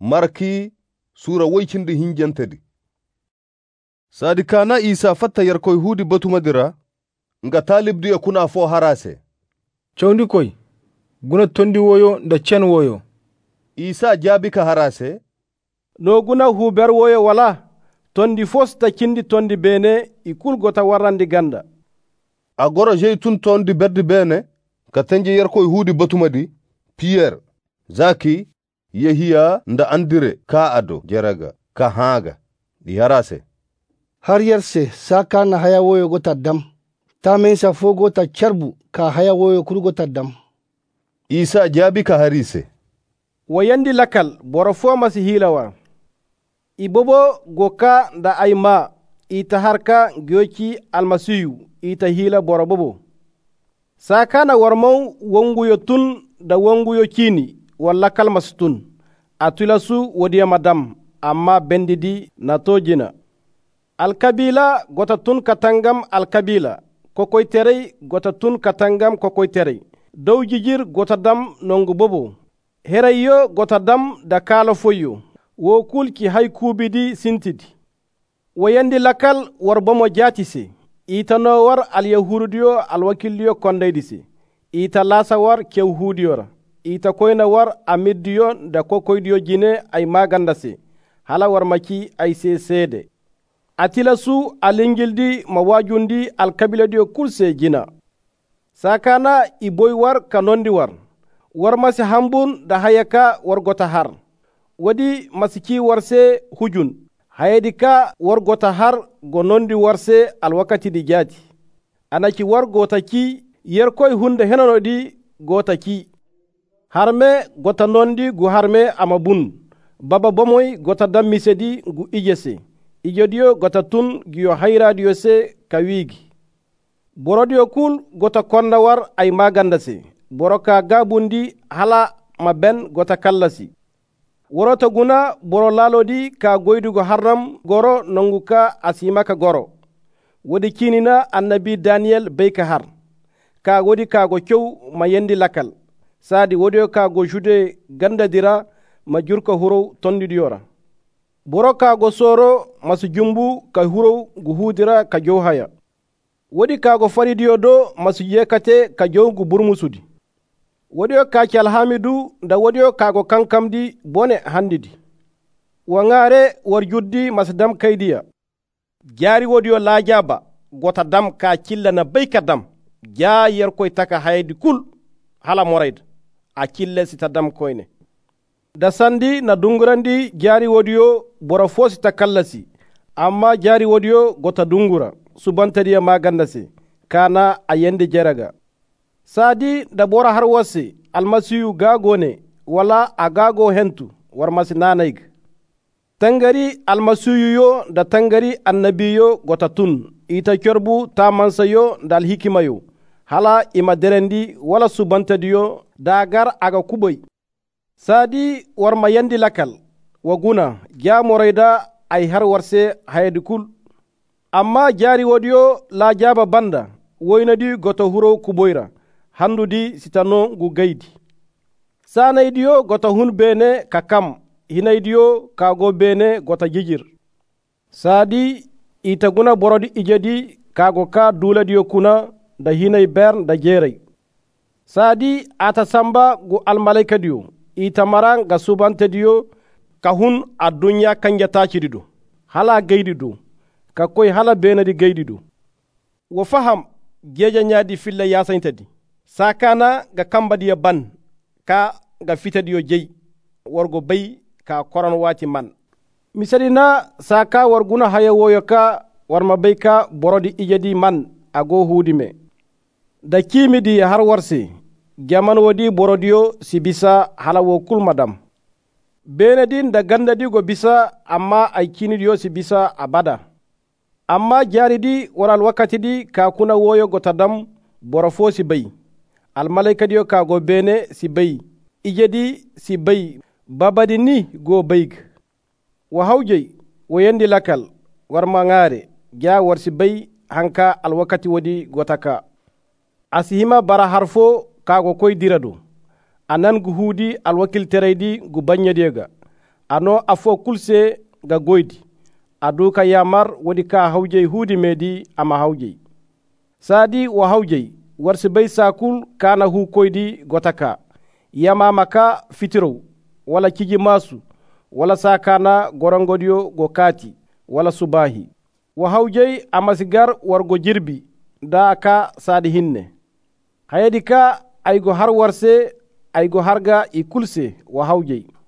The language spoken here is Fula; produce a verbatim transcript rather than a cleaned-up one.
marki sura waicindi hinjantedi. Sadi kana Isa fatta yarkoy hudi batumadira nga talibdu ya kuna fo harase. Chawndi koy guna tondi woyo da chen woyo. Isa jabi ka harase. No guna huber woyo wala tondi fosta kindi tondi bene ikul gota warandi ganda. Agora jeitun tondi berdi bene katenje yarkoy hudi batumadi Pierre, Zaki, Yehiya nda Andire ka ado jeraga ka haga di harase. Har yarse saka na haya woyo gota dam. Ta mensa fo gota charbu ka haya woyo kuru gota dam. Isa jabi ka harise. Wayandi lakal borofo masi hilawa. Ibobo goka da aima ita harka gyoki almasiyu ita hila borobobo. Saka na warmau wanguyo tun da wanguyo kini walla kalmas tun. Atulasu wadiya madam amma bendidi na tojina. Alkabila gota tun katangam alkabila. Kokoy terey gota tun katangam kokoy terey. Dow jijir gota dam nongu bobo. Herayo gota dam da kala foyo. Wo kulki hay kubidi sintidi. Wayandi lakal warbomo jatise. Ita no war al yahudiyo al wakiliyo kondaydise. Ita lasa war kewhudiyora. Ita koyna war amidiyo da kokoydiyo jine ay magandase. Hala war maki ay se sede. Atila su alingildi mawajundi alkabila diyo kulse jina. Sakana iboy war kanondi war. War masi hambun da hayaka war gota har. Wadi masiki warse hujun. Hayedika war gota har gonondi warse alwakati di jati. Anaki war gota ki yerkoy hunde henono di gota ki. Harme gota nondi gu harme amabun. Baba bomoy gota dammise di gu ijese. Ijodiyo gota tun giyo hayra diyo se kawigi. Borodiyo kul gota konda war ay magandase. Boroka gabundi hala maben gota kallasi. Worota guna boro lalodi ka goydugo haram goro nonguka asimaka goro. Wodi kinina annabi Daniel beyka har. Ka wodi ka go kyow ma yendi lakal. Sadi wodi ka go jude ganda dira ma jurka huro tondidiyora. Boro ka go soro masu jumbu ka huro guhudira ka jowhaya. Wodi ka go faridiyo do masu yekate ka jowgu burmusudi. Wodi ka alhamidu da wodi ka go kankamdi bone handidi. Wangare war juddi masu dam kaidiya. Jari wodi lajaba gota dam ka killa na bayka dam. Ja yer koy taka haydi kul hala moraid. A kille sita dam koyne. Da sandi na dungurandi jari wodiyo boro fosi takallasi. Amma jari wodiyo gota dungura subantadiya magandase kana ayende jeraga. Sadi da bora har wasi almasiyu gago ne wala agago hentu war masi nanaig. Tangari almasiyu yo da tangari annabiyo gota tun ita kyorbu ta mansayo dal hikimayo. Hala ima derendi wala subantadiyo dagar aga kuboy. Sadi war mayandi lakal waguna ja moraida ay har warse hayedikul. Amma jari wodiyo la jaba banda woynadi goto huro kuboyra. Handudi sitano gu gaydi. Sanaydiyo gota hun bene kakam. Hinaydiyo kago bene gota jijir. Sadi itaguna borodi ijedi kago ka duladiyo kuna da hinay bern da jeray. Sadi ata samba gu almalaika diyo. Ita marang ga subante diyo kahun a dunya kanja tachidido. Hala gaydido. Kakoy hala bene di gaydido. Wa faham geja nyadi filla yasaintadi. Sakana ga kamba diya ban ka ga fita diyo jey wargo bay ka koran wati man. Misalina saka warguna haya woyo ka warma bay ka borodi ijadi man ago hudime. Da kimi di har warsi jaman wadi borodiyo si bisa hala wo kul madam. Benedin da ganda di go bisa amma ay kini diyo si bisa abada. Amma jari di waral wakati di ka kuna woyo gotadam borofo si bay. Almalaika diyo ka go bene si bay. Ijedi si bay. Babadi ni go bayg. Wa hawjay wayendi lakal warma ngare ja war si bay hanka alwakati wadi gotaka. Asihima bara harfo ka go koy dirado. Anan gu hudi alwakil tereydi gu banya diega. ano afo kulse ga goydi adu ka yamar wadi ka hawjey hudi medi ama hawjey sadi wa hawjey warsi bay sakul kana hu koydi gotaka yama maka fitiro wala kiji masu wala sakana gorongodiyo go kati wala subahi wa hawjey amasigar wargo jirbi da ka sadi hinne hayadi ka aygo har warse aygo harga i kulse wa hawjey